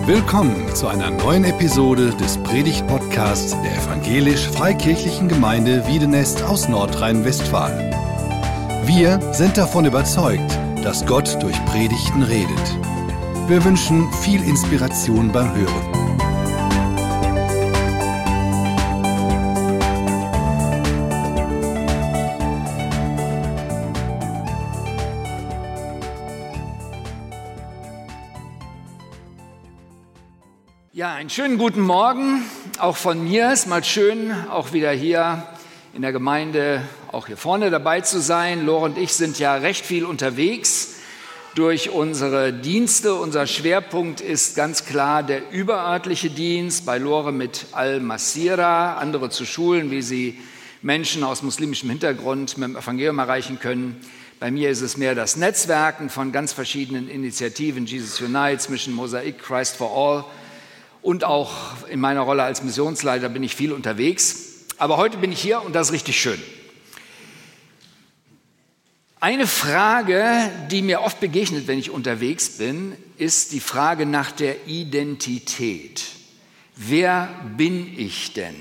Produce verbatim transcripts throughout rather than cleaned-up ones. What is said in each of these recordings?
Willkommen zu einer neuen Episode des Predigt-Podcasts der Evangelisch-Freikirchlichen Gemeinde Wiedenest aus Nordrhein-Westfalen. Wir sind davon überzeugt, dass Gott durch Predigten redet. Wir wünschen viel Inspiration beim Hören. Ja, einen schönen guten Morgen, auch von mir. Es ist mal schön, auch wieder hier in der Gemeinde, auch hier vorne dabei zu sein. Lore und ich sind ja recht viel unterwegs durch unsere Dienste. Unser Schwerpunkt ist ganz klar der überörtliche Dienst, bei Lore mit Al-Masira, andere zu schulen, wie sie Menschen aus muslimischem Hintergrund mit dem Evangelium erreichen können. Bei mir ist es mehr das Netzwerken von ganz verschiedenen Initiativen, Jesus Unites, Mission Mosaic, Christ for All. Und auch in meiner Rolle als Missionsleiter bin ich viel unterwegs. Aber heute bin ich hier und das ist richtig schön. Eine Frage, die mir oft begegnet, wenn ich unterwegs bin, ist die Frage nach der Identität. Wer bin ich denn?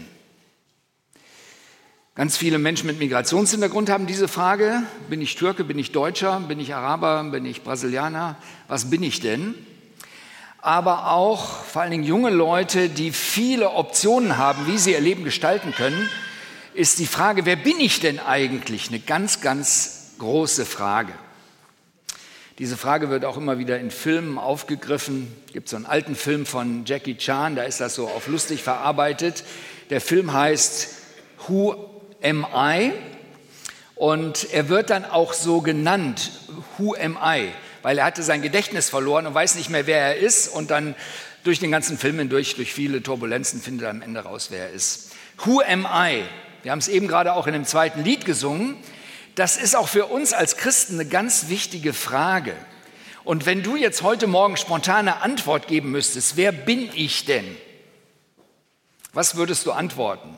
Ganz viele Menschen mit Migrationshintergrund haben diese Frage. Bin ich Türke, bin ich Deutscher, bin ich Araber, bin ich Brasilianer? Was bin ich denn? Aber auch vor allen Dingen junge Leute, die viele Optionen haben, wie sie ihr Leben gestalten können, ist die Frage, wer bin ich denn eigentlich? Eine ganz, ganz große Frage. Diese Frage wird auch immer wieder in Filmen aufgegriffen. Es gibt so einen alten Film von Jackie Chan, da ist das so auf lustig verarbeitet. Der Film heißt Who Am I? Und er wird dann auch so genannt, Who Am I? Weil er hatte sein Gedächtnis verloren und weiß nicht mehr, wer er ist. Und dann durch den ganzen Film hindurch, durch viele Turbulenzen, findet er am Ende raus, wer er ist. Who am I? Wir haben es eben gerade auch in dem zweiten Lied gesungen. Das ist auch für uns als Christen eine ganz wichtige Frage. Und wenn du jetzt heute Morgen spontane Antwort geben müsstest, wer bin ich denn? Was würdest du antworten?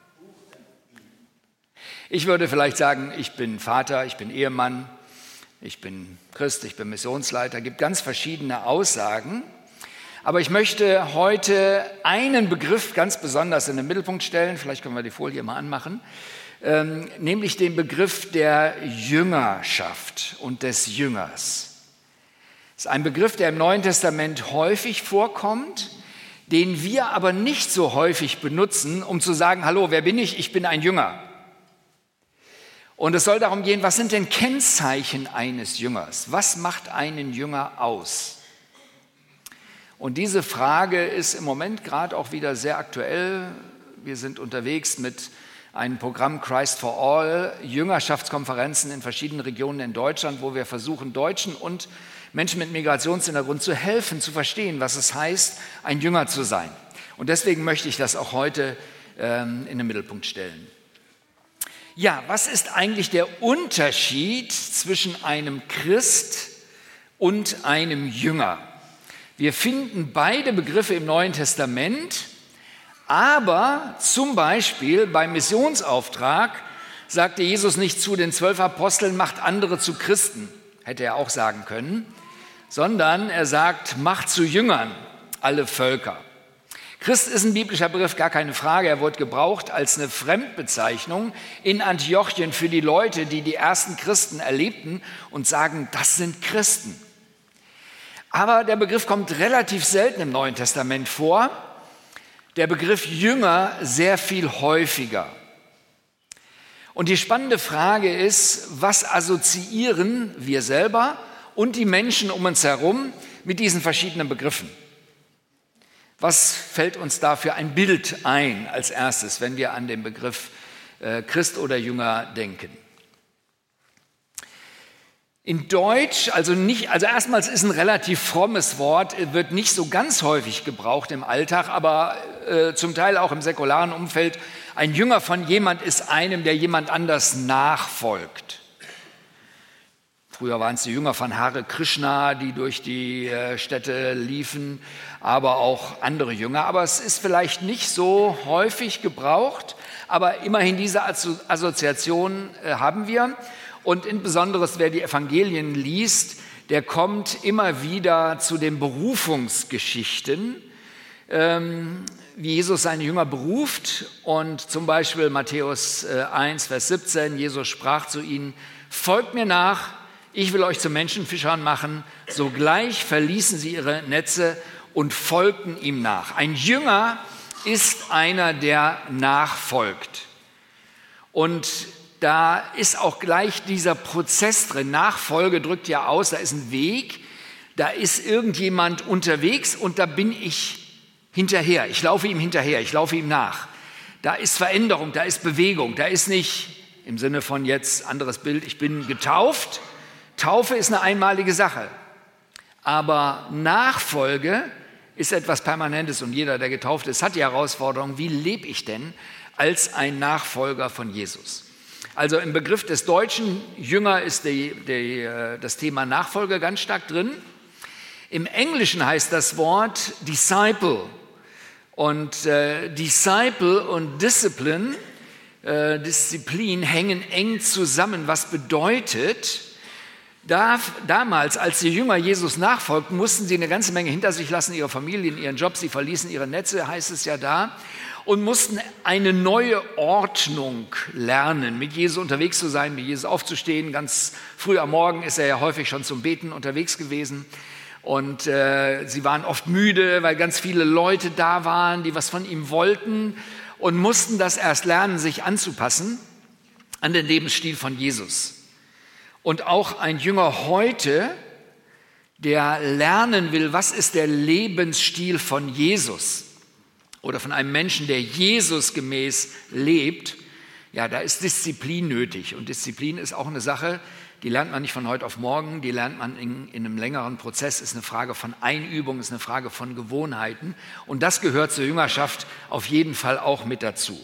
Ich würde vielleicht sagen, ich bin Vater, ich bin Ehemann, ich bin Christ, ich bin Missionsleiter, es gibt ganz verschiedene Aussagen. Aber ich möchte heute einen Begriff ganz besonders in den Mittelpunkt stellen, vielleicht können wir die Folie mal anmachen, ähm, nämlich den Begriff der Jüngerschaft und des Jüngers. Das ist ein Begriff, der im Neuen Testament häufig vorkommt, den wir aber nicht so häufig benutzen, um zu sagen, hallo, wer bin ich? Ich bin ein Jünger. Und es soll darum gehen, was sind denn Kennzeichen eines Jüngers? Was macht einen Jünger aus? Und diese Frage ist im Moment gerade auch wieder sehr aktuell. Wir sind unterwegs mit einem Programm Christ for All, Jüngerschaftskonferenzen in verschiedenen Regionen in Deutschland, wo wir versuchen, Deutschen und Menschen mit Migrationshintergrund zu helfen, zu verstehen, was es heißt, ein Jünger zu sein. Und deswegen möchte ich das auch heute ähm, in den Mittelpunkt stellen. Ja, was ist eigentlich der Unterschied zwischen einem Christ und einem Jünger? Wir finden beide Begriffe im Neuen Testament, aber zum Beispiel beim Missionsauftrag sagte Jesus nicht zu den zwölf Aposteln, macht andere zu Christen, hätte er auch sagen können, sondern er sagt, macht zu Jüngern alle Völker. Christ ist ein biblischer Begriff, gar keine Frage. Er wurde gebraucht als eine Fremdbezeichnung in Antiochien für die Leute, die die ersten Christen erlebten und sagen, das sind Christen. Aber der Begriff kommt relativ selten im Neuen Testament vor. Der Begriff Jünger sehr viel häufiger. Und die spannende Frage ist, was assoziieren wir selber und die Menschen um uns herum mit diesen verschiedenen Begriffen? Was fällt uns da für ein Bild ein als erstes, wenn wir an den Begriff äh, Christ oder Jünger denken? In Deutsch, also nicht, also erstmals ist ein relativ frommes Wort, wird nicht so ganz häufig gebraucht im Alltag, aber äh, zum Teil auch im säkularen Umfeld. Ein Jünger von jemand ist einem, der jemand anders nachfolgt. Früher waren es die Jünger von Hare Krishna, die durch die äh, Städte liefen, aber auch andere Jünger. Aber es ist vielleicht nicht so häufig gebraucht, aber immerhin diese Assoziation äh, haben wir. Und insbesondere, wer die Evangelien liest, der kommt immer wieder zu den Berufungsgeschichten, ähm, wie Jesus seine Jünger beruft. Und zum Beispiel Matthäus eins, Vers siebzehn, Jesus sprach zu ihnen: Folgt mir nach, ich will euch zu Menschenfischern machen. Sogleich verließen sie ihre Netze und folgten ihm nach. Ein Jünger ist einer, der nachfolgt. Und da ist auch gleich dieser Prozess drin. Nachfolge drückt ja aus, da ist ein Weg, da ist irgendjemand unterwegs und da bin ich hinterher. Ich laufe ihm hinterher, ich laufe ihm nach. Da ist Veränderung, da ist Bewegung, da ist nicht im Sinne von jetzt, anderes Bild, ich bin getauft. Taufe ist eine einmalige Sache, aber Nachfolge ist etwas Permanentes und jeder, der getauft ist, hat die Herausforderung, wie lebe ich denn als ein Nachfolger von Jesus? Also im Begriff des Deutschen Jünger ist die, die, das Thema Nachfolge ganz stark drin. Im Englischen heißt das Wort Disciple und äh, Disciple und Discipline, äh, Disziplin hängen eng zusammen, was bedeutet, Da, damals, als die Jünger Jesus nachfolgten, mussten sie eine ganze Menge hinter sich lassen, ihre Familien, ihren Job, sie verließen ihre Netze, heißt es ja da, und mussten eine neue Ordnung lernen, mit Jesus unterwegs zu sein, mit Jesus aufzustehen. Ganz früh am Morgen ist er ja häufig schon zum Beten unterwegs gewesen und äh, sie waren oft müde, weil ganz viele Leute da waren, die was von ihm wollten und mussten das erst lernen, sich anzupassen an den Lebensstil von Jesus. Und auch ein Jünger heute, der lernen will, was ist der Lebensstil von Jesus oder von einem Menschen, der Jesus gemäß lebt, ja, da ist Disziplin nötig. Und Disziplin ist auch eine Sache, die lernt man nicht von heute auf morgen, die lernt man in, in einem längeren Prozess, ist eine Frage von Einübung, ist eine Frage von Gewohnheiten. Und das gehört zur Jüngerschaft auf jeden Fall auch mit dazu.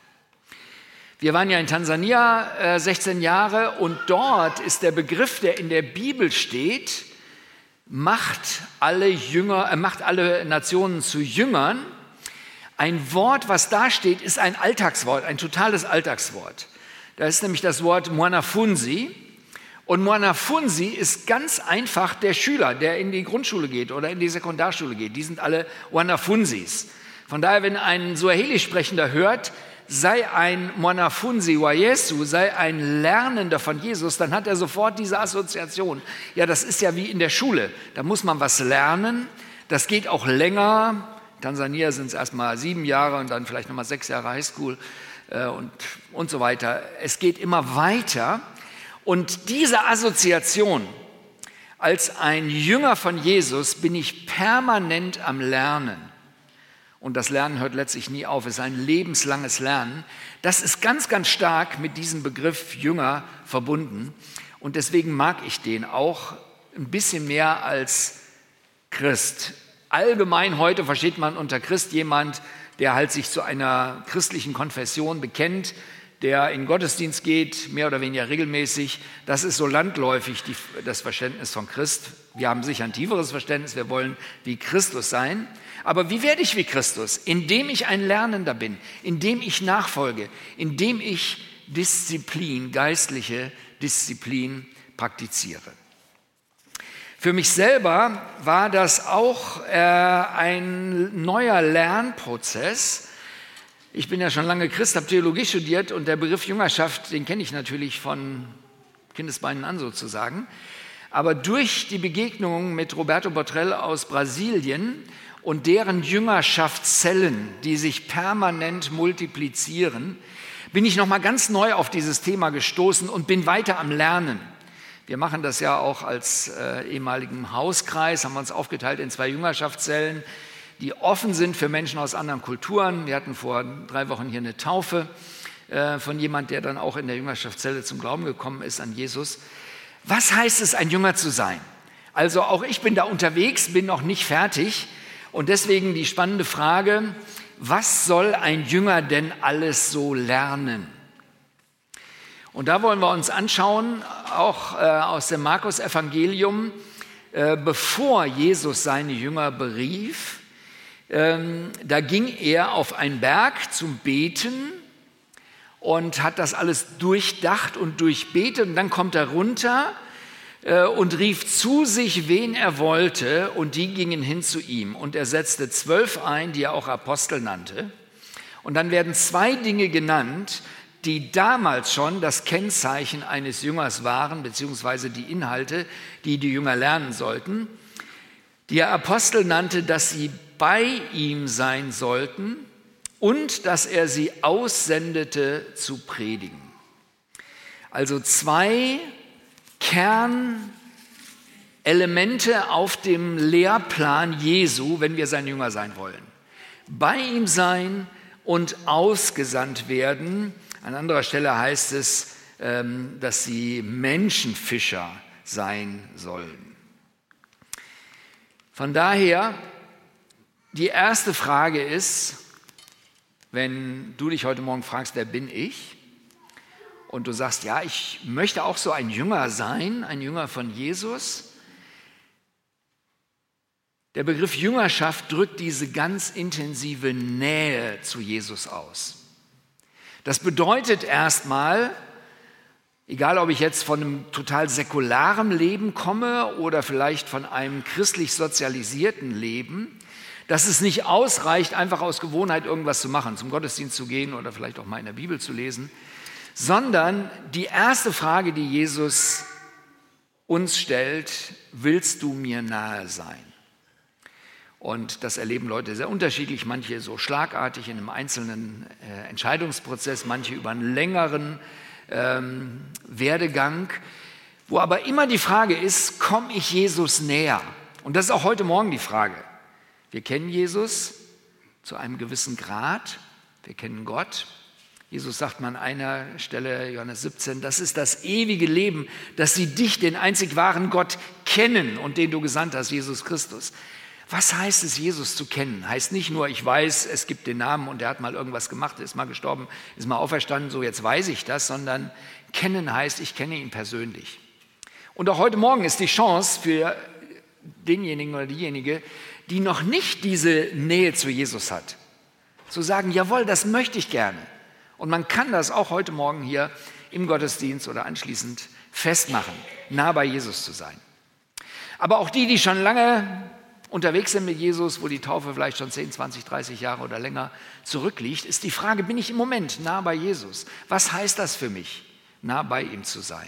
Wir waren ja in Tansania äh, sechzehn Jahre und dort ist der Begriff, der in der Bibel steht, macht alle Jünger, äh, macht alle Nationen zu Jüngern. Ein Wort, was da steht, ist ein Alltagswort, ein totales Alltagswort. Da ist nämlich das Wort Mwanafunzi. Und Mwanafunzi ist ganz einfach der Schüler, der in die Grundschule geht oder in die Sekundarschule geht. Die sind alle Mwanafunzis. Von daher, wenn ein Swahili-Sprechender hört, sei ein Mwanafunzi wa Yesu, sei ein Lernender von Jesus, dann hat er sofort diese Assoziation. Ja, das ist ja wie in der Schule. Da muss man was lernen. Das geht auch länger. In Tansania sind es erst mal sieben Jahre und dann vielleicht nochmal sechs Jahre Highschool äh, und, und so weiter. Es geht immer weiter. Und diese Assoziation, als ein Jünger von Jesus bin ich permanent am Lernen. Und das Lernen hört letztlich nie auf, es ist ein lebenslanges Lernen. Das ist ganz, ganz stark mit diesem Begriff Jünger verbunden. Und deswegen mag ich den auch ein bisschen mehr als Christ. Allgemein heute versteht man unter Christ jemand, der halt sich zu einer christlichen Konfession bekennt, der in den Gottesdienst geht, mehr oder weniger regelmäßig. Das ist so landläufig die, das Verständnis von Christ. Wir haben sicher ein tieferes Verständnis, wir wollen wie Christus sein. Aber wie werde ich wie Christus? Indem ich ein Lernender bin, indem ich nachfolge, indem ich Disziplin, geistliche Disziplin praktiziere. Für mich selber war das auch äh, ein neuer Lernprozess. Ich bin ja schon lange Christ, habe Theologie studiert und der Begriff Jüngerschaft, den kenne ich natürlich von Kindesbeinen an sozusagen. Aber durch die Begegnung mit Roberto Botrel aus Brasilien und deren Jüngerschaftszellen, die sich permanent multiplizieren, bin ich nochmal ganz neu auf dieses Thema gestoßen und bin weiter am Lernen. Wir machen das ja auch als äh, ehemaligen Hauskreis, haben uns aufgeteilt in zwei Jüngerschaftszellen, die offen sind für Menschen aus anderen Kulturen. Wir hatten vor drei Wochen hier eine Taufe äh, von jemand, der dann auch in der Jüngerschaftszelle zum Glauben gekommen ist an Jesus. Was heißt es, ein Jünger zu sein? Also auch ich bin da unterwegs, bin noch nicht fertig. Und deswegen die spannende Frage, was soll ein Jünger denn alles so lernen? Und da wollen wir uns anschauen, auch äh, aus dem Markus-Evangelium, äh, bevor Jesus seine Jünger berief, ähm, da ging er auf einen Berg zum Beten und hat das alles durchdacht und durchbetet. Und dann kommt er runter und rief zu sich, wen er wollte, und die gingen hin zu ihm. Und er setzte zwölf ein, die er auch Apostel nannte. Und dann werden zwei Dinge genannt, die damals schon das Kennzeichen eines Jüngers waren, beziehungsweise die Inhalte, die die Jünger lernen sollten. Die er Apostel nannte, dass sie bei ihm sein sollten und dass er sie aussendete zu predigen. Also zwei Kernelemente auf dem Lehrplan Jesu, wenn wir sein Jünger sein wollen. Bei ihm sein und ausgesandt werden. An anderer Stelle heißt es, dass sie Menschenfischer sein sollen. Von daher, die erste Frage ist, wenn du dich heute Morgen fragst, wer bin ich? Und du sagst, ja, ich möchte auch so ein Jünger sein, ein Jünger von Jesus. Der Begriff Jüngerschaft drückt diese ganz intensive Nähe zu Jesus aus. Das bedeutet erstmal, egal ob ich jetzt von einem total säkularen Leben komme oder vielleicht von einem christlich sozialisierten Leben, dass es nicht ausreicht, einfach aus Gewohnheit irgendwas zu machen, zum Gottesdienst zu gehen oder vielleicht auch mal in der Bibel zu lesen, sondern die erste Frage, die Jesus uns stellt, willst du mir nahe sein? Und das erleben Leute sehr unterschiedlich, manche so schlagartig in einem einzelnen äh, Entscheidungsprozess, manche über einen längeren ähm, Werdegang, wo aber immer die Frage ist, komme ich Jesus näher? Und das ist auch heute Morgen die Frage. Wir kennen Jesus zu einem gewissen Grad, wir kennen Gott. Jesus sagt mal an einer Stelle, Johannes siebzehn, das ist das ewige Leben, dass sie dich, den einzig wahren Gott, kennen und den du gesandt hast, Jesus Christus. Was heißt es, Jesus zu kennen? Heißt nicht nur, ich weiß, es gibt den Namen und der hat mal irgendwas gemacht, ist mal gestorben, ist mal auferstanden, so jetzt weiß ich das, sondern kennen heißt, ich kenne ihn persönlich. Und auch heute Morgen ist die Chance für denjenigen oder diejenige, die noch nicht diese Nähe zu Jesus hat, zu sagen, jawohl, das möchte ich gerne. Und man kann das auch heute Morgen hier im Gottesdienst oder anschließend festmachen, nah bei Jesus zu sein. Aber auch die, die schon lange unterwegs sind mit Jesus, wo die Taufe vielleicht schon zehn, zwanzig, dreißig Jahre oder länger zurückliegt, ist die Frage, bin ich im Moment nah bei Jesus? Was heißt das für mich, nah bei ihm zu sein?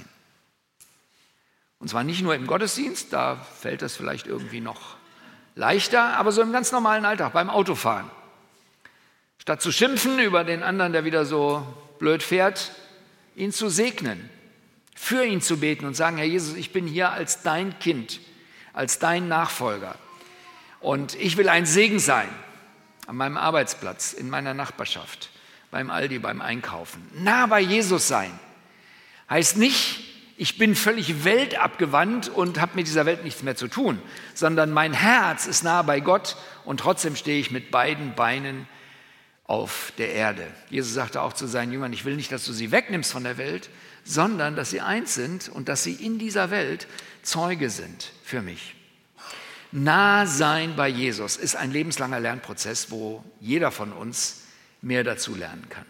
Und zwar nicht nur im Gottesdienst, da fällt das vielleicht irgendwie noch leichter, aber so im ganz normalen Alltag, beim Autofahren. Statt zu schimpfen über den anderen, der wieder so blöd fährt, ihn zu segnen, für ihn zu beten und sagen, Herr Jesus, ich bin hier als dein Kind, als dein Nachfolger. Und ich will ein Segen sein an meinem Arbeitsplatz, in meiner Nachbarschaft, beim Aldi, beim Einkaufen. Nah bei Jesus sein heißt nicht, ich bin völlig weltabgewandt und habe mit dieser Welt nichts mehr zu tun, sondern mein Herz ist nah bei Gott und trotzdem stehe ich mit beiden Beinen auf der Erde. Jesus sagte auch zu seinen Jüngern, ich will nicht, dass du sie wegnimmst von der Welt, sondern dass sie eins sind und dass sie in dieser Welt Zeuge sind für mich. Nah sein bei Jesus ist ein lebenslanger Lernprozess, wo jeder von uns mehr dazu lernen kann.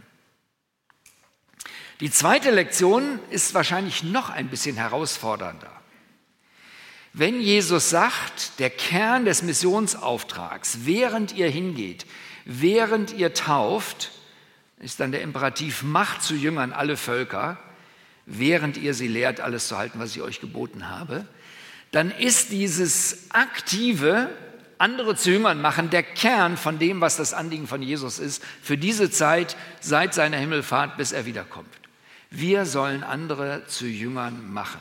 Die zweite Lektion ist wahrscheinlich noch ein bisschen herausfordernder. Wenn Jesus sagt, der Kern des Missionsauftrags, während ihr hingeht, während ihr tauft, ist dann der Imperativ, macht zu Jüngern alle Völker, während ihr sie lehrt, alles zu halten, was ich euch geboten habe, dann ist dieses aktive, andere zu Jüngern machen, der Kern von dem, was das Anliegen von Jesus ist, für diese Zeit seit seiner Himmelfahrt, bis er wiederkommt. Wir sollen andere zu Jüngern machen.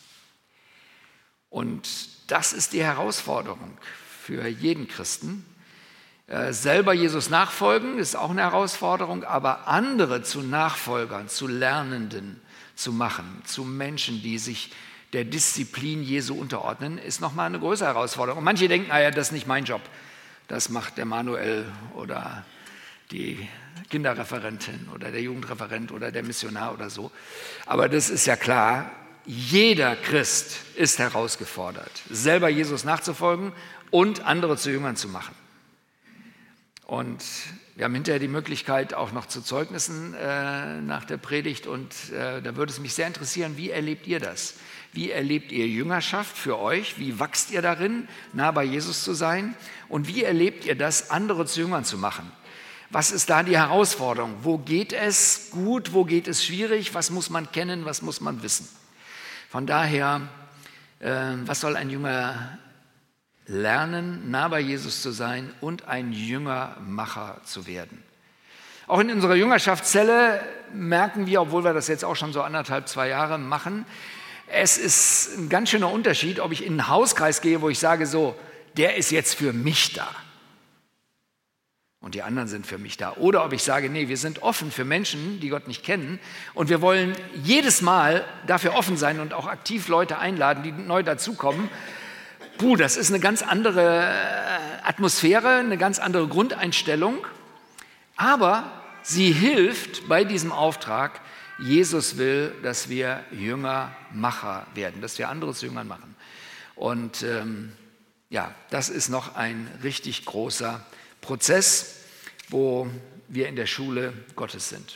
Und das ist die Herausforderung für jeden Christen. Äh, selber Jesus nachfolgen ist auch eine Herausforderung, aber andere zu Nachfolgern, zu Lernenden zu machen, zu Menschen, die sich der Disziplin Jesu unterordnen, ist nochmal eine größere Herausforderung. Und manche denken, naja, das ist nicht mein Job, das macht der Manuel oder die Kinderreferentin oder der Jugendreferent oder der Missionar oder so. Aber das ist ja klar, jeder Christ ist herausgefordert, selber Jesus nachzufolgen und andere zu Jüngern zu machen. Und wir haben hinterher die Möglichkeit auch noch zu Zeugnissen äh, nach der Predigt. Und äh, da würde es mich sehr interessieren, wie erlebt ihr das? Wie erlebt ihr Jüngerschaft für euch? Wie wachst ihr darin, nah bei Jesus zu sein? Und wie erlebt ihr das, andere zu Jüngern zu machen? Was ist da die Herausforderung? Wo geht es gut? Wo geht es schwierig? Was muss man kennen? Was muss man wissen? Von daher, äh, was soll ein Jünger lernen, nah bei Jesus zu sein und ein Jüngermacher zu werden? Auch in unserer Jüngerschaftszelle merken wir, obwohl wir das jetzt auch schon so anderthalb, zwei Jahre machen, es ist ein ganz schöner Unterschied, ob ich in einen Hauskreis gehe, wo ich sage, so, der ist jetzt für mich da und die anderen sind für mich da. Oder ob ich sage, nee, wir sind offen für Menschen, die Gott nicht kennen und wir wollen jedes Mal dafür offen sein und auch aktiv Leute einladen, die neu dazukommen. Puh, das ist eine ganz andere Atmosphäre, eine ganz andere Grundeinstellung, aber sie hilft bei diesem Auftrag. Jesus will, dass wir Jüngermacher werden, dass wir andere zu Jüngern machen. Und ähm, ja, das ist noch ein richtig großer Prozess, wo wir in der Schule Gottes sind.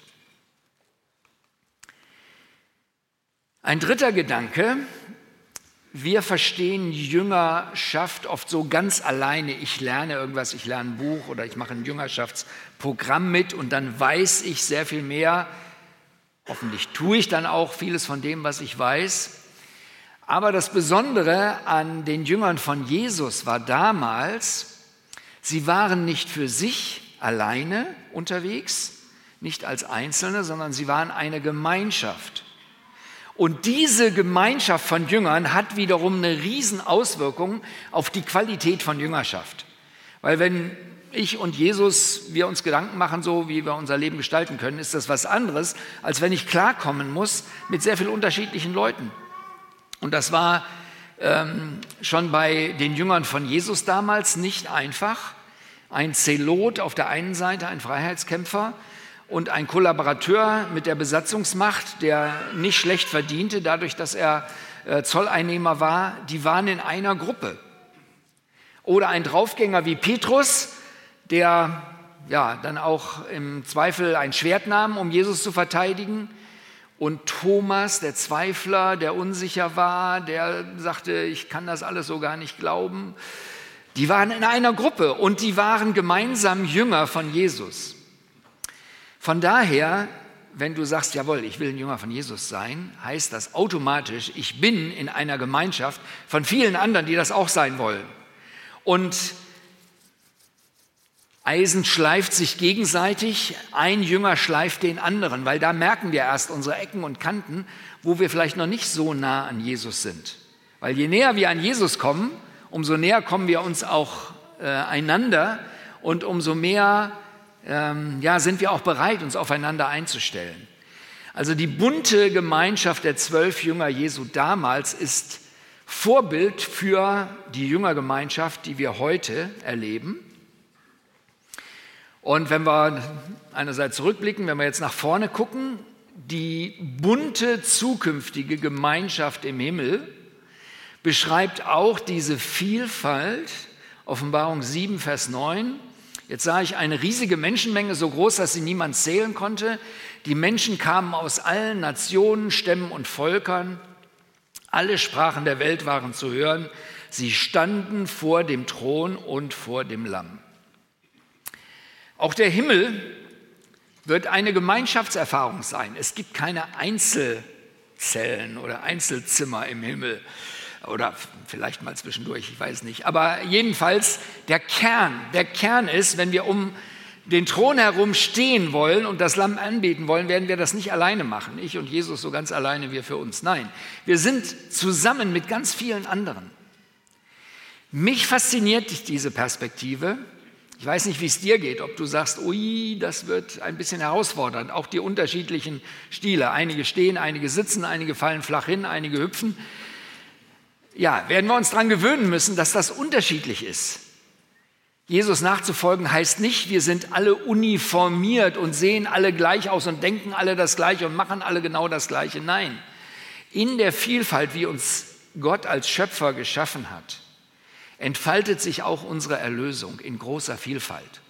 Ein dritter Gedanke: Wir verstehen Jüngerschaft oft so ganz alleine. Ich lerne irgendwas, ich lerne ein Buch oder ich mache ein Jüngerschaftsprogramm mit und dann weiß ich sehr viel mehr. Hoffentlich tue ich dann auch vieles von dem, was ich weiß. Aber das Besondere an den Jüngern von Jesus war damals, sie waren nicht für sich alleine unterwegs, nicht als Einzelne, sondern sie waren eine Gemeinschaft. Und diese Gemeinschaft von Jüngern hat wiederum eine Riesenauswirkung auf die Qualität von Jüngerschaft. Weil wenn ich und Jesus, wir uns Gedanken machen, so wie wir unser Leben gestalten können, ist das was anderes, als wenn ich klarkommen muss mit sehr vielen unterschiedlichen Leuten. Und das war ähm, schon bei den Jüngern von Jesus damals nicht einfach. Ein Zelot auf der einen Seite, ein Freiheitskämpfer, und ein Kollaborateur mit der Besatzungsmacht, der nicht schlecht verdiente, dadurch, dass er äh, Zolleinnehmer war, die waren in einer Gruppe. Oder ein Draufgänger wie Petrus, der ja dann auch im Zweifel ein Schwert nahm, um Jesus zu verteidigen. Und Thomas, der Zweifler, der unsicher war, der sagte, ich kann das alles so gar nicht glauben. Die waren in einer Gruppe und die waren gemeinsam Jünger von Jesus. Von daher, wenn du sagst, jawohl, ich will ein Jünger von Jesus sein, heißt das automatisch, ich bin in einer Gemeinschaft von vielen anderen, die das auch sein wollen. Und Eisen schleift sich gegenseitig, ein Jünger schleift den anderen, weil da merken wir erst unsere Ecken und Kanten, wo wir vielleicht noch nicht so nah an Jesus sind. Weil je näher wir an Jesus kommen, umso näher kommen wir uns auch äh, einander und umso mehr ähm, ja, sind wir auch bereit, uns aufeinander einzustellen. Also die bunte Gemeinschaft der zwölf Jünger Jesu damals ist Vorbild für die Jüngergemeinschaft, die wir heute erleben. Und wenn wir einerseits zurückblicken, wenn wir jetzt nach vorne gucken, die bunte zukünftige Gemeinschaft im Himmel beschreibt auch diese Vielfalt. Offenbarung sieben, Vers neun. Jetzt sah ich eine riesige Menschenmenge, so groß, dass sie niemand zählen konnte. Die Menschen kamen aus allen Nationen, Stämmen und Völkern. Alle Sprachen der Welt waren zu hören. Sie standen vor dem Thron und vor dem Lamm. Auch der Himmel wird eine Gemeinschaftserfahrung sein. Es gibt keine Einzelzellen oder Einzelzimmer im Himmel oder vielleicht mal zwischendurch, ich weiß nicht. Aber jedenfalls der Kern, der Kern ist, wenn wir um den Thron herum stehen wollen und das Lamm anbeten wollen, werden wir das nicht alleine machen. Ich und Jesus so ganz alleine, wir für uns. Nein, wir sind zusammen mit ganz vielen anderen. Mich fasziniert diese Perspektive. Ich weiß nicht, wie es dir geht, ob du sagst, ui, das wird ein bisschen herausfordernd. Auch die unterschiedlichen Stile. Einige stehen, einige sitzen, einige fallen flach hin, einige hüpfen. Ja, werden wir uns daran gewöhnen müssen, dass das unterschiedlich ist. Jesus nachzufolgen heißt nicht, wir sind alle uniformiert und sehen alle gleich aus und denken alle das Gleiche und machen alle genau das Gleiche. Nein, in der Vielfalt, wie uns Gott als Schöpfer geschaffen hat, entfaltet sich auch unsere Erlösung in großer Vielfalt.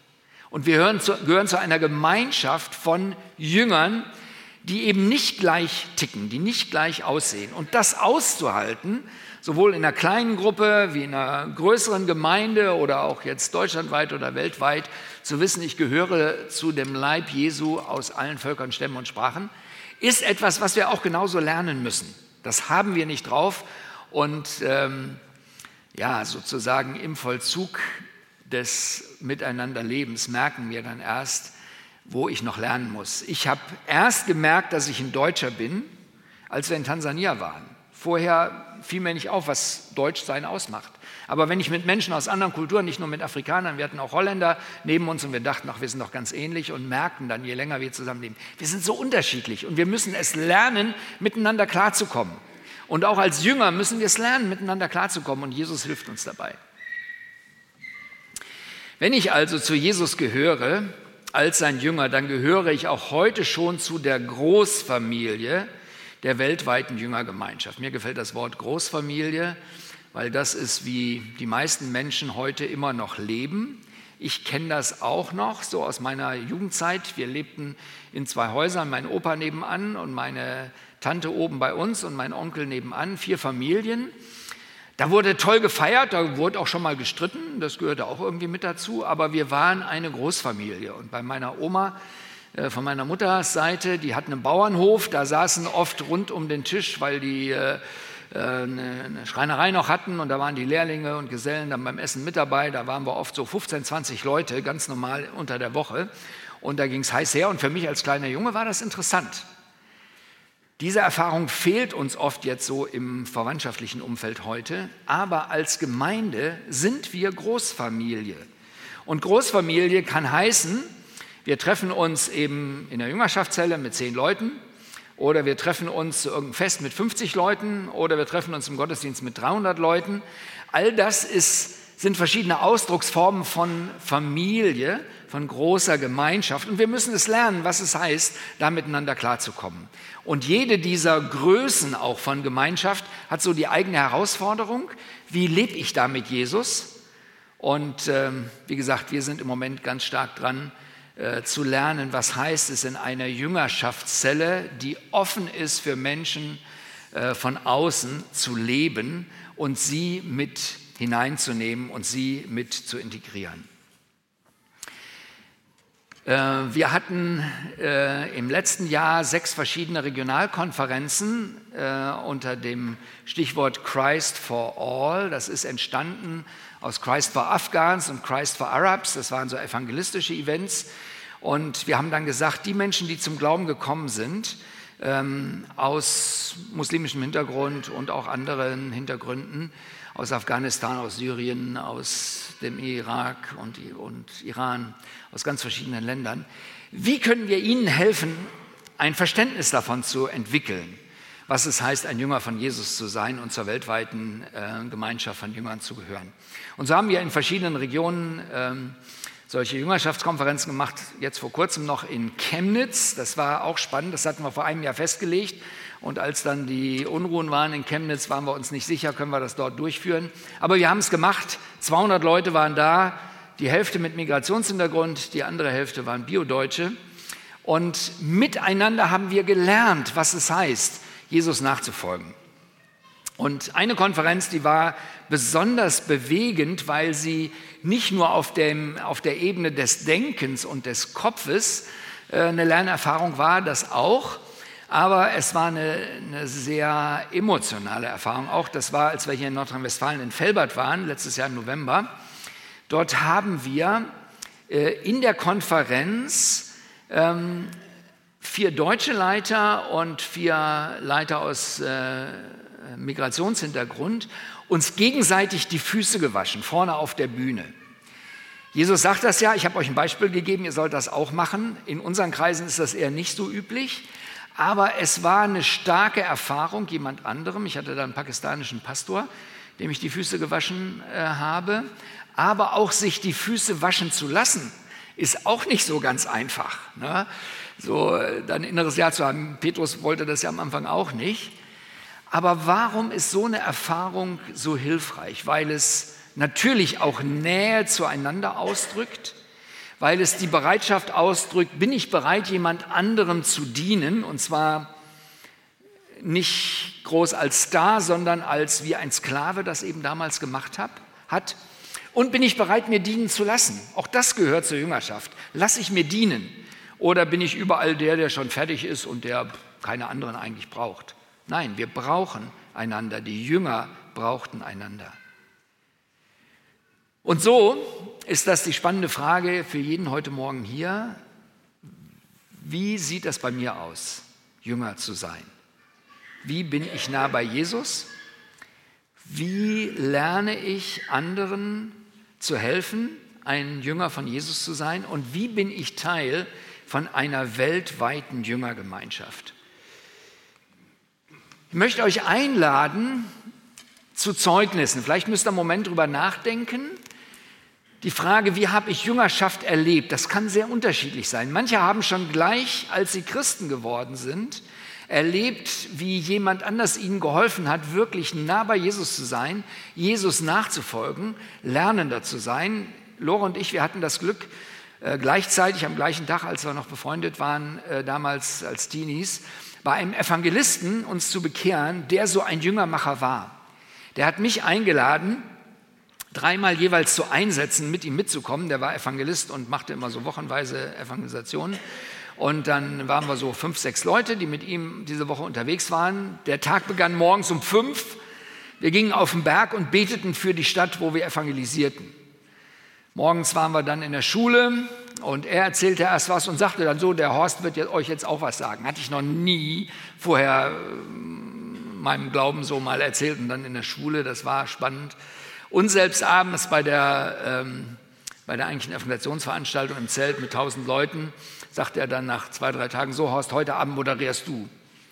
Und wir gehören zu, gehören zu einer Gemeinschaft von Jüngern, die eben nicht gleich ticken, die nicht gleich aussehen. Und das auszuhalten, sowohl in einer kleinen Gruppe wie in einer größeren Gemeinde oder auch jetzt deutschlandweit oder weltweit, zu wissen, ich gehöre zu dem Leib Jesu aus allen Völkern, Stämmen und Sprachen, ist etwas, was wir auch genauso lernen müssen. Das haben wir nicht drauf und ähm, ja, sozusagen im Vollzug des Miteinanderlebens merken wir dann erst, wo ich noch lernen muss. Ich habe erst gemerkt, dass ich ein Deutscher bin, als wir in Tansania waren. Vorher fiel mir nicht auf, was Deutschsein ausmacht. Aber wenn ich mit Menschen aus anderen Kulturen, nicht nur mit Afrikanern, wir hatten auch Holländer neben uns und wir dachten, ach, wir sind doch ganz ähnlich und merken dann, je länger wir zusammenleben, wir sind so unterschiedlich und wir müssen es lernen, miteinander klarzukommen. Und auch als Jünger müssen wir es lernen, miteinander klarzukommen und Jesus hilft uns dabei. Wenn ich also zu Jesus gehöre, als sein Jünger, dann gehöre ich auch heute schon zu der Großfamilie der weltweiten Jüngergemeinschaft. Mir gefällt das Wort Großfamilie, weil das ist, wie die meisten Menschen heute immer noch leben. Ich kenne das auch noch, so aus meiner Jugendzeit. Wir lebten in zwei Häusern, mein Opa nebenan und meine Tante oben bei uns und mein Onkel nebenan, vier Familien. Da wurde toll gefeiert, da wurde auch schon mal gestritten, das gehörte auch irgendwie mit dazu, aber wir waren eine Großfamilie. Und bei meiner Oma, äh, von meiner Mutters Seite, die hat einen Bauernhof, da saßen oft rund um den Tisch, weil die äh, eine, eine Schreinerei noch hatten und da waren die Lehrlinge und Gesellen dann beim Essen mit dabei, da waren wir oft so fünfzehn, zwanzig Leute, ganz normal unter der Woche und da ging es heiß her und für mich als kleiner Junge war das interessant. Diese Erfahrung fehlt uns oft jetzt so im verwandtschaftlichen Umfeld heute, aber als Gemeinde sind wir Großfamilie. Und Großfamilie kann heißen, wir treffen uns eben in der Jüngerschaftszelle mit zehn Leuten oder wir treffen uns zu irgendeinem Fest mit fünfzig Leuten oder wir treffen uns im Gottesdienst mit dreihundert Leuten. All das ist, sind verschiedene Ausdrucksformen von Familie, von großer Gemeinschaft. Und wir müssen es lernen, was es heißt, da miteinander klarzukommen. Und jede dieser Größen auch von Gemeinschaft hat so die eigene Herausforderung. Wie lebe ich da mit Jesus? Und ähm, wie gesagt, wir sind im Moment ganz stark dran, äh, zu lernen, was heißt es in einer Jüngerschaftszelle, die offen ist für Menschen äh, von außen zu leben und sie mit hineinzunehmen und sie mit zu integrieren. Wir hatten äh, im letzten Jahr sechs verschiedene Regionalkonferenzen äh, unter dem Stichwort Christ for All. Das ist entstanden aus Christ for Afghans und Christ for Arabs. Das waren so evangelistische Events. Und wir haben dann gesagt, die Menschen, die zum Glauben gekommen sind, ähm, aus muslimischem Hintergrund und auch anderen Hintergründen, aus Afghanistan, aus Syrien, aus dem Irak und, und Iran, aus ganz verschiedenen Ländern. Wie können wir ihnen helfen, ein Verständnis davon zu entwickeln, was es heißt, ein Jünger von Jesus zu sein und zur weltweiten äh, Gemeinschaft von Jüngern zu gehören? Und so haben wir in verschiedenen Regionen ähm, solche Jüngerschaftskonferenzen gemacht, jetzt vor kurzem noch in Chemnitz. Das war auch spannend, das hatten wir vor einem Jahr festgelegt. Und als dann die Unruhen waren in Chemnitz, waren wir uns nicht sicher, können wir das dort durchführen. Aber wir haben es gemacht, zweihundert Leute waren da, die Hälfte mit Migrationshintergrund, die andere Hälfte waren Bio-Deutsche. Und miteinander haben wir gelernt, was es heißt, Jesus nachzufolgen. Und eine Konferenz, die war besonders bewegend, weil sie nicht nur auf, dem, auf der Ebene des Denkens und des Kopfes äh, eine Lernerfahrung war, das auch, aber es war eine, eine sehr emotionale Erfahrung auch. Das war, als wir hier in Nordrhein-Westfalen in Velbert waren, letztes Jahr im November. Dort haben wir äh, in der Konferenz ähm, vier deutsche Leiter und vier Leiter aus äh, Migrationshintergrund uns gegenseitig die Füße gewaschen, vorne auf der Bühne. Jesus sagt das ja, ich habe euch ein Beispiel gegeben, ihr sollt das auch machen. In unseren Kreisen ist das eher nicht so üblich, aber es war eine starke Erfahrung jemand anderem. Ich hatte da einen pakistanischen Pastor, dem ich die Füße gewaschen äh, habe, aber auch sich die Füße waschen zu lassen, ist auch nicht so ganz einfach. Ne? So dann inneres Ja zu haben, Petrus wollte das ja am Anfang auch nicht. Aber warum ist so eine Erfahrung so hilfreich? Weil es natürlich auch Nähe zueinander ausdrückt, weil es die Bereitschaft ausdrückt, bin ich bereit, jemand anderem zu dienen, und zwar nicht groß als Star, sondern als wie ein Sklave das eben damals gemacht hab, hat. Und bin ich bereit, mir dienen zu lassen? Auch das gehört zur Jüngerschaft. Lass ich mir dienen? Oder bin ich überall der, der schon fertig ist und der keine anderen eigentlich braucht? Nein, wir brauchen einander. Die Jünger brauchten einander. Und so ist das die spannende Frage für jeden heute Morgen hier. Wie sieht das bei mir aus, Jünger zu sein? Wie bin ich nah bei Jesus? Wie lerne ich anderen zu helfen, ein Jünger von Jesus zu sein? Und wie bin ich Teil von einer weltweiten Jüngergemeinschaft? Ich möchte euch einladen zu Zeugnissen. Vielleicht müsst ihr einen Moment drüber nachdenken. Die Frage, wie habe ich Jüngerschaft erlebt, das kann sehr unterschiedlich sein. Manche haben schon gleich, als sie Christen geworden sind, erlebt, wie jemand anders ihnen geholfen hat, wirklich nah bei Jesus zu sein, Jesus nachzufolgen, lernender zu sein. Lore und ich, wir hatten das Glück, äh, gleichzeitig am gleichen Tag, als wir noch befreundet waren, äh, damals als Teenies, bei einem Evangelisten uns zu bekehren, der so ein Jüngermacher war. Der hat mich eingeladen, dreimal jeweils zu Einsätzen mit ihm mitzukommen. Der war Evangelist und machte immer so wochenweise Evangelisationen. Und dann waren wir so fünf, sechs Leute, die mit ihm diese Woche unterwegs waren. Der Tag begann morgens um fünf. Wir gingen auf den Berg und beteten für die Stadt, wo wir evangelisierten. Morgens waren wir dann in der Schule und er erzählte erst was und sagte dann so, der Horst wird euch jetzt auch was sagen. Hatte ich noch nie vorher meinem Glauben so mal erzählt und dann in der Schule, das war spannend. Und selbst abends bei der, ähm, bei der eigentlichen Evangelisationsveranstaltung im Zelt mit tausend Leuten, sagte er dann nach zwei, drei Tagen, so Horst, heute Abend moderierst du.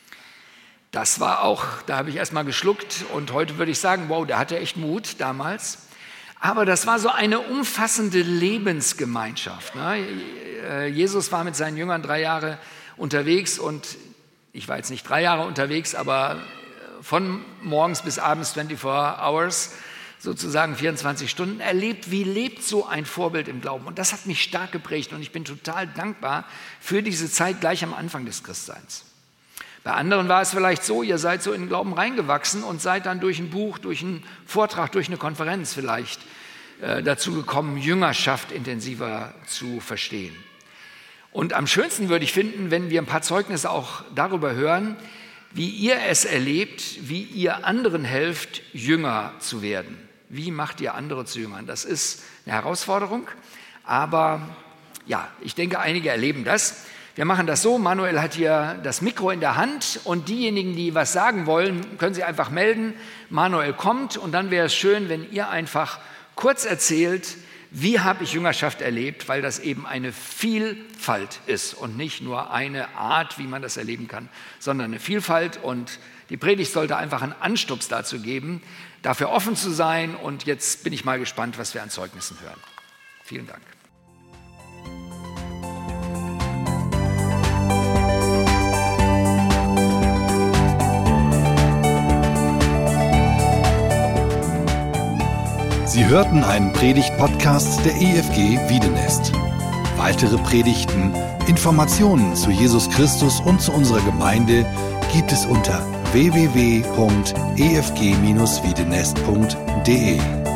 Das war auch, da habe ich erst mal geschluckt und heute würde ich sagen, wow, der hatte echt Mut damals. Aber das war so eine umfassende Lebensgemeinschaft. Ne? Jesus war mit seinen Jüngern drei Jahre unterwegs und ich war jetzt nicht drei Jahre unterwegs, aber von morgens bis abends vierundzwanzig Hours, sozusagen vierundzwanzig Stunden, erlebt, wie lebt so ein Vorbild im Glauben. Und das hat mich stark geprägt und ich bin total dankbar für diese Zeit gleich am Anfang des Christseins. Bei anderen war es vielleicht so, ihr seid so in den Glauben reingewachsen und seid dann durch ein Buch, durch einen Vortrag, durch eine Konferenz vielleicht äh, dazu gekommen, Jüngerschaft intensiver zu verstehen. Und am schönsten würde ich finden, wenn wir ein paar Zeugnisse auch darüber hören, wie ihr es erlebt, wie ihr anderen helft, Jünger zu werden. Wie macht ihr andere zu Jüngern? Das ist eine Herausforderung, aber ja, ich denke, einige erleben das. Wir machen das so, Manuel hat hier das Mikro in der Hand und diejenigen, die was sagen wollen, können sich einfach melden. Manuel kommt und dann wäre es schön, wenn ihr einfach kurz erzählt, wie habe ich Jüngerschaft erlebt, weil das eben eine Vielfalt ist und nicht nur eine Art, wie man das erleben kann, sondern eine Vielfalt und die Predigt sollte einfach einen Anstups dazu geben, dafür offen zu sein und jetzt bin ich mal gespannt, was wir an Zeugnissen hören. Vielen Dank. Sie hörten einen Predigt-Podcast der E F G Wiedenest. Weitere Predigten, Informationen zu Jesus Christus und zu unserer Gemeinde gibt es unter w w w punkt e f g dash wiedenest punkt d e.